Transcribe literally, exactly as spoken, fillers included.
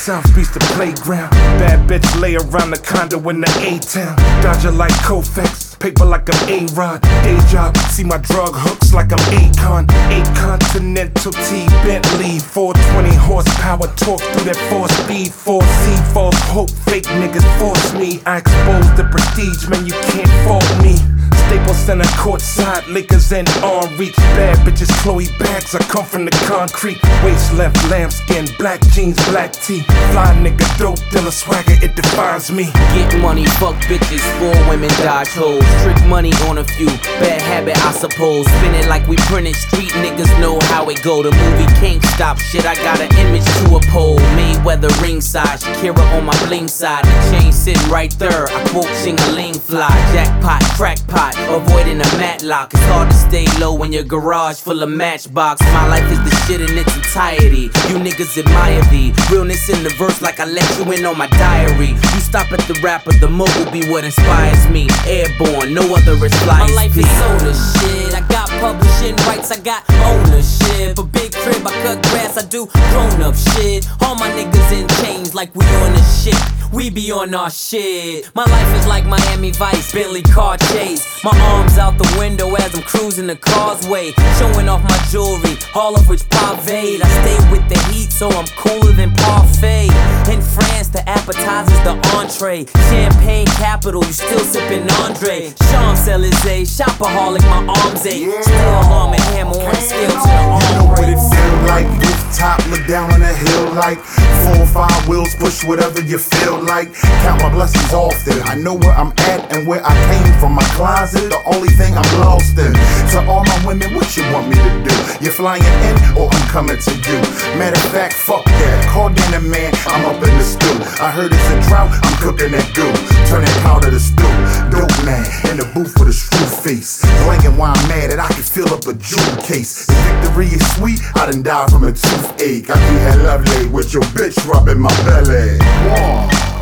South Beach the playground. Bad bitch lay around the condo in the A-town. Dodger like Koufax, paper like I'm A-Rod. Day job, see my drug hooks like I'm Akon. Eight Continental T Bentley, four twenty horsepower, torque through that four speed. Four C, false hope, fake niggas force me. I expose the prestige, man, you can't fault me. Staples Center courtside, Lakers and arm reach. Bad bitches, Chloe bags, I come from the concrete. Waist left, lambskin, black jeans, black tee. Fly nigga, dope dealer, swagger, it defines me. Get money, fuck bitches, four women, dodge hoes. Trick money on a few, bad habit I suppose. Spin it like we printed, street niggas know how it go. The movie can't stop shit, I got an image to uphold. Mayweather ringside, Shakira on my bling side. The chain sitting right there, I quote Sing-a-ling fly. Jackpot, crackpot, avoiding a matlock. It's hard to stay low when your garage full of matchbox. My life is the shit in its entirety. You niggas admire the realness in the verse like I let you in on my diary. You stop at the rapper, the mogul be what inspires me. Airborne, no other is fly as My life P. is soda shit. I got publishing rights, I got ownership. A big crib, I cut grass, I do grown up shit. All my niggas in chains like we on the shit. We be on our shit. My life is like Miami Vice, Bentley car chase. My arms out the window as I'm cruising the causeway, showing off my jewelry, all of which paved. I stay with the heat, so I'm cooler than parfait. In France, the appetizer's the entree. Champagne capital, you still sipping Andre. Champs-Elysees, shopaholic, my arms ache. Still arm and hammer on the scale to the You know arm what it race. feel like, rooftop, look down on the hill like four or five wheels, push whatever you feel like. Count my blessings often, I know where I'm at and where I came from. My closet, the only thing I'm lost in. To all my women, what you want me to do? You flying in or I'm coming to you? Matter of fact, fuck that, call Danny man, I'm up in the stew. I heard it's a drought, I'm cooking that goo. Turn that powder to stew. Dope man, in the booth with a screw face. Blanking why I'm mad that I can fill up a jewel case. If victory is sweet, I done died from a toothache. I do that lovely with your bitch rubbing my belly. Whoa.